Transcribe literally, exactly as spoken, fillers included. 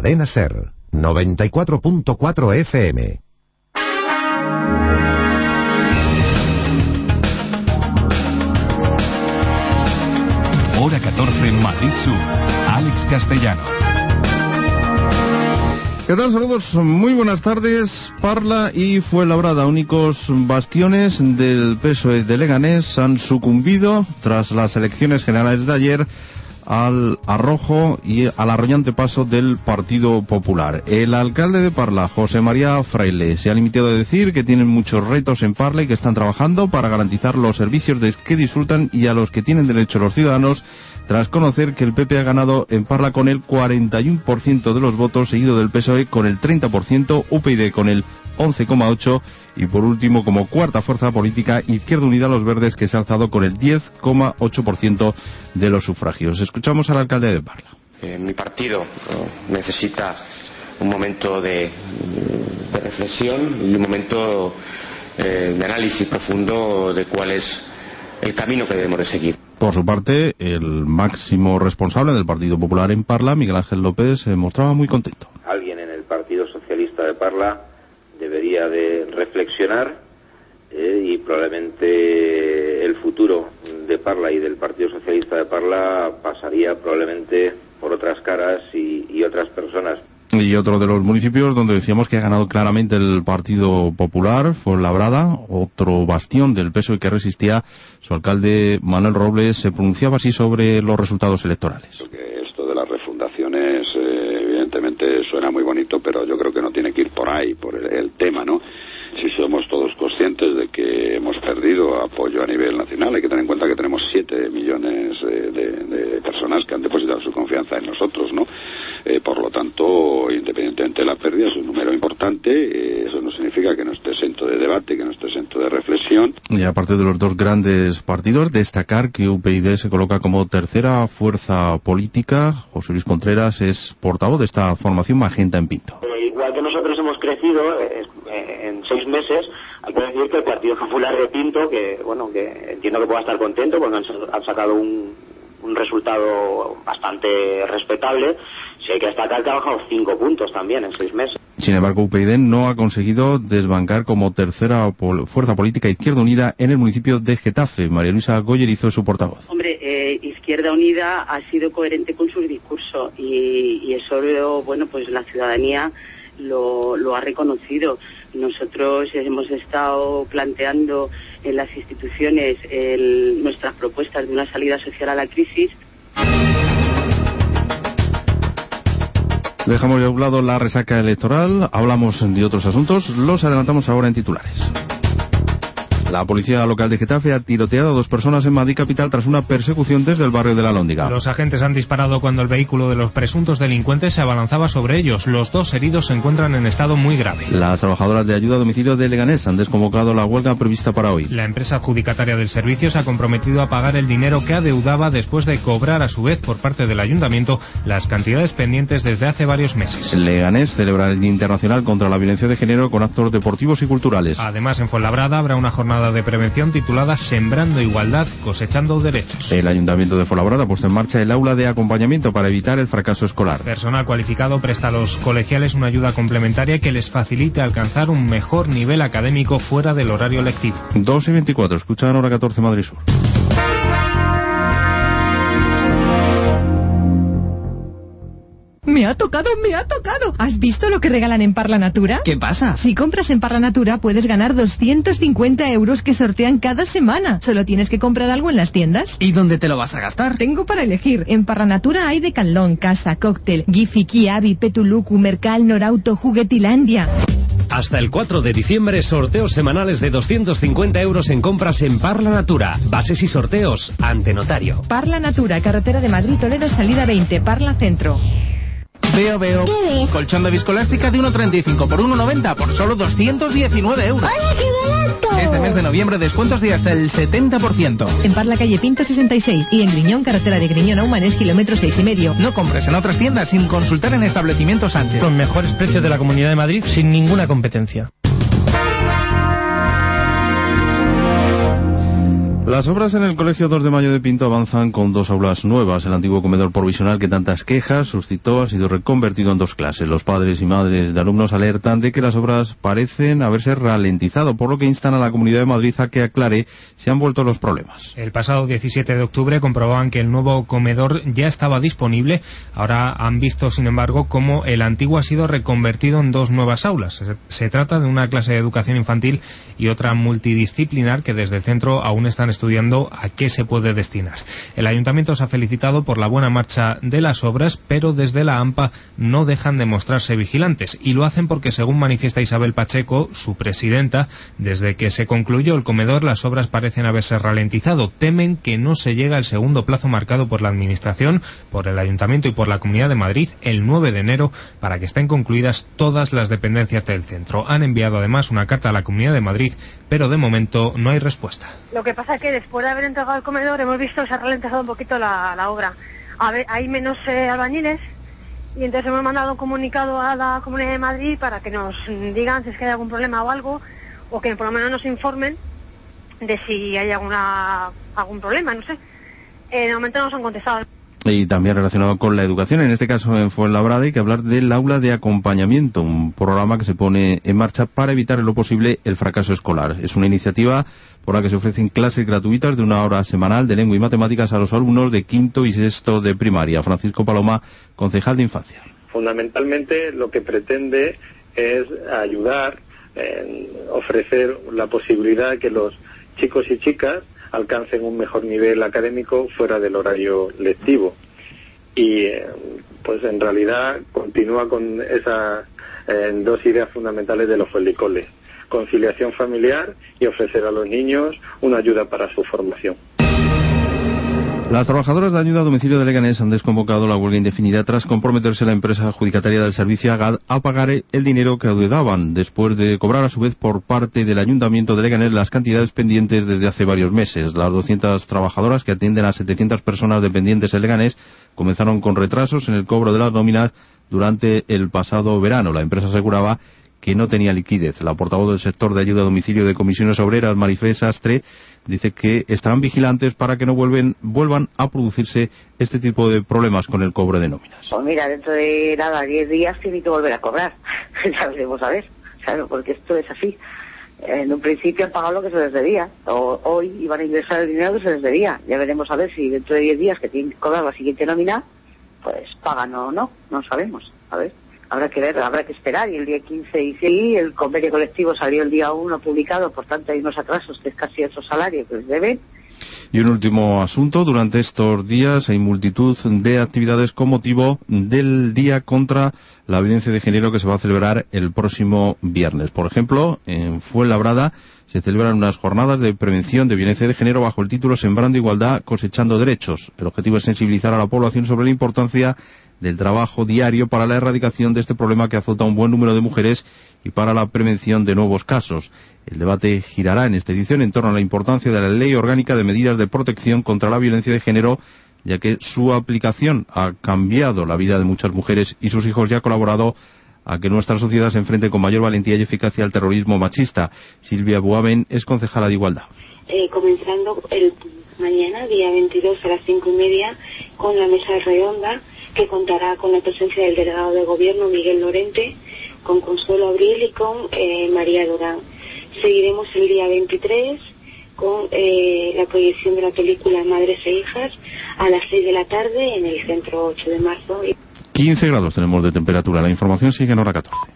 Cadena SER, noventa y cuatro punto cuatro F M. Hora catorce, Madrid Sur. Alex Castellano. ¿Qué tal? Saludos, muy buenas tardes. Parla y Fuenlabrada, únicos bastiones del P S O E de Leganés, han sucumbido tras las elecciones generales de ayer al arrojo y al arrollante paso del Partido Popular. El alcalde de Parla, José María Fraile, se ha limitado a decir que tienen muchos retos en Parla y que están trabajando para garantizar los servicios de que disfrutan y a los que tienen derecho los ciudadanos, tras conocer que el P P ha ganado en Parla con el cuarenta y uno por ciento de los votos, seguido del P S O E con el treinta por ciento, U P YD con el once coma ocho por ciento y por último, como cuarta fuerza política, Izquierda Unida Los Verdes, que se ha alzado con el diez coma ocho por ciento de los sufragios. Escuchamos al alcalde de Parla. Eh, mi partido eh, necesita un momento de, de reflexión y un momento eh, de análisis profundo de cuál es el camino que debemos de seguir. Por su parte, el máximo responsable del Partido Popular en Parla, Miguel Ángel López, se mostraba muy contento. Alguien en el Partido Socialista de Parla debería de reflexionar eh, y probablemente el futuro de Parla y del Partido Socialista de Parla pasaría probablemente por otras caras y, y otras personas. Y otro de los municipios donde decíamos que ha ganado claramente el Partido Popular, Fuenlabrada, otro bastión del P S O E que resistía. Su alcalde, Manuel Robles, se pronunciaba así sobre los resultados electorales. Porque esto de las refundaciones, eh, evidentemente suena muy bonito, pero yo creo que no tiene que ir por ahí, por el, el tema, ¿no? Si somos todos conscientes de que hemos perdido apoyo a nivel nacional, hay que tener en cuenta que tenemos siete millones de, de, de personas que han depositado su confianza en nosotros, ¿no? Eh, por lo tanto, independientemente de la pérdida, es un número importante. Eh, eso no significa que no esté exento de debate, que no esté exento de reflexión. Y aparte de los dos grandes partidos, destacar que U P YD se coloca como tercera fuerza política. José Luis Contreras es portavoz de esta formación Magenta en Pinto. Eh, igual que nosotros hemos crecido eh, eh, en seis meses, hay que decir que el Partido Popular de Pinto, que bueno, que entiendo que pueda estar contento porque han, han sacado un, un resultado bastante respetable. Sí hay que destacar que ha bajado cinco puntos también en seis meses. Sin embargo, U P YD no ha conseguido desbancar como tercera pol- fuerza política Izquierda Unida en el municipio de Getafe. María Luisa Goyer hizo su portavoz. Hombre, eh, Izquierda Unida ha sido coherente con su discurso y, y eso, lo, bueno, pues la ciudadanía lo, lo ha reconocido. Nosotros hemos estado planteando en las instituciones el, nuestras propuestas de una salida social a la crisis. Dejamos ya a un lado la resaca electoral, hablamos de otros asuntos, los adelantamos ahora en titulares. La policía local de Getafe ha tiroteado a dos personas en Madrid capital tras una persecución desde el barrio de la Alhóndiga. Los agentes han disparado cuando el vehículo de los presuntos delincuentes se abalanzaba sobre ellos. Los dos heridos se encuentran en estado muy grave. Las trabajadoras de ayuda a domicilio de Leganés han desconvocado la huelga prevista para hoy. La empresa adjudicataria del servicio se ha comprometido a pagar el dinero que adeudaba después de cobrar a su vez por parte del ayuntamiento las cantidades pendientes desde hace varios meses. Leganés celebra el Día Internacional contra la Violencia de Género con actos deportivos y culturales. Además, en Fuenlabrada habrá una jornada de prevención titulada Sembrando Igualdad, Cosechando Derechos. El Ayuntamiento de Fuenlabrada ha puesto en marcha el aula de acompañamiento para evitar el fracaso escolar. Personal cualificado presta a los colegiales una ayuda complementaria que les facilite alcanzar un mejor nivel académico fuera del horario lectivo. dos y veinticuatro, escuchan Hora catorce Madrid Sur. Me ha tocado, me ha tocado. ¿Has visto lo que regalan en Parla Natura? ¿Qué pasa? Si compras en Parla Natura puedes ganar doscientos cincuenta euros que sortean cada semana. Solo tienes que comprar algo en las tiendas. ¿Y dónde te lo vas a gastar? Tengo para elegir. En Parla Natura hay Decathlon, Casa, Cóctel, Gifi, Kiabi, Petuluku, Mercal, Norauto, Juguetilandia. Hasta el cuatro de diciembre, sorteos semanales de doscientos cincuenta euros en compras en Parla Natura. Bases y sorteos ante notario. Parla Natura, carretera de Madrid-Toledo, salida veinte, Parla Centro. Veo, veo. ¿Qué ves? Colchón de viscoelástica de uno treinta y cinco por uno noventa por solo doscientos diecinueve euros. ¡Hola, qué barato! Este mes de noviembre descuentos de hasta el setenta por ciento. En Parla, calle Pinto sesenta y seis y en Griñón, carretera de Griñón a Humanes, kilómetro seis y medio. No compres en otras tiendas sin consultar en establecimientos Sánchez. Con mejores precios de la Comunidad de Madrid sin ninguna competencia. Las obras en el Colegio dos de Mayo de Pinto avanzan con dos aulas nuevas. El antiguo comedor provisional que tantas quejas suscitó ha sido reconvertido en dos clases. Los padres y madres de alumnos alertan de que las obras parecen haberse ralentizado, por lo que instan a la Comunidad de Madrid a que aclare si han vuelto los problemas. El pasado diecisiete de octubre comprobaban que el nuevo comedor ya estaba disponible. Ahora han visto, sin embargo, cómo el antiguo ha sido reconvertido en dos nuevas aulas. Se, se trata de una clase de educación infantil y otra multidisciplinar que desde el centro aún están estudiando a qué se puede destinar. El Ayuntamiento se ha felicitado por la buena marcha de las obras, pero desde la AMPA no dejan de mostrarse vigilantes, y lo hacen porque, según manifiesta Isabel Pacheco, su presidenta, desde que se concluyó el comedor las obras parecen haberse ralentizado. Temen que no se llegue al segundo plazo marcado por la Administración, por el Ayuntamiento y por la Comunidad de Madrid, el nueve de enero, para que estén concluidas todas las dependencias del centro. Han enviado además una carta a la Comunidad de Madrid, pero de momento no hay respuesta. Lo que pasa es que después de haber entregado el comedor hemos visto que se ha ralentizado un poquito la, la obra. A ver, hay menos eh, albañiles y entonces hemos mandado un comunicado a la Comunidad de Madrid para que nos digan si es que hay algún problema o algo, o que por lo menos nos informen de si hay alguna algún problema, no sé. Eh, de momento no nos han contestado. Y también relacionado con la educación, en este caso en Fuenlabrada, hay que hablar del aula de acompañamiento, un programa que se pone en marcha para evitar en lo posible el fracaso escolar. Es una iniciativa por la que se ofrecen clases gratuitas de una hora semanal de lengua y matemáticas a los alumnos de quinto y sexto de primaria. Francisco Paloma, concejal de Infancia. Fundamentalmente lo que pretende es ayudar, eh, ofrecer la posibilidad de que los chicos y chicas alcancen un mejor nivel académico fuera del horario lectivo. Y eh, pues en realidad continúa con esas eh, dos ideas fundamentales de los Fuenlicoles: conciliación familiar y ofrecer a los niños una ayuda para su formación. Las trabajadoras de ayuda a domicilio de Leganés han desconvocado la huelga indefinida tras comprometerse la empresa adjudicataria del servicio AGAD a pagar el dinero que adeudaban, después de cobrar a su vez por parte del Ayuntamiento de Leganés las cantidades pendientes desde hace varios meses. Las doscientas trabajadoras que atienden a setecientas personas dependientes en Leganés comenzaron con retrasos en el cobro de las nóminas durante el pasado verano. La empresa aseguraba que no tenía liquidez. La portavoz del sector de ayuda a domicilio de Comisiones Obreras, Marifé Sastre, dice que estarán vigilantes para que no vuelven, vuelvan a producirse este tipo de problemas con el cobro de nóminas. Pues mira, dentro de nada, diez días tiene que volver a cobrar. Ya veremos a ver, claro, porque esto es así. En un principio han pagado lo que se les debía. O, hoy iban a ingresar el dinero que se les debía. Ya veremos a ver si dentro de diez días que tienen que cobrar la siguiente nómina, pues pagan o no, no sabemos. A ver. Habrá que ver, habrá que esperar, y el día quince y sí, el convenio colectivo salió el día uno publicado, por tanto hay unos atrasos que es casi otro salario que les deben. Y un último asunto: durante estos días hay multitud de actividades con motivo del Día contra la Violencia de Género que se va a celebrar el próximo viernes. Por ejemplo, en Fuenlabrada se celebran unas jornadas de prevención de violencia de género bajo el título Sembrando Igualdad, Cosechando Derechos. El objetivo es sensibilizar a la población sobre la importancia del trabajo diario para la erradicación de este problema que azota a un buen número de mujeres y para la prevención de nuevos casos. El debate girará en esta edición en torno a la importancia de la Ley Orgánica de Medidas de Protección contra la Violencia de Género, ya que su aplicación ha cambiado la vida de muchas mujeres y sus hijos y ha colaborado a que nuestra sociedad se enfrente con mayor valentía y eficacia al terrorismo machista. Silvia Buaven es concejala de Igualdad. Eh, comenzando el mañana, día veintidós a las cinco y media, con la mesa redonda, que contará con la presencia del delegado de Gobierno, Miguel Lorente, con Consuelo Abril y con eh, María Durán. Seguiremos el día veintitrés con eh, la proyección de la película Madres e Hijas a las seis de la tarde en el Centro ocho de marzo. quince grados tenemos de temperatura. La información sigue en hora catorce.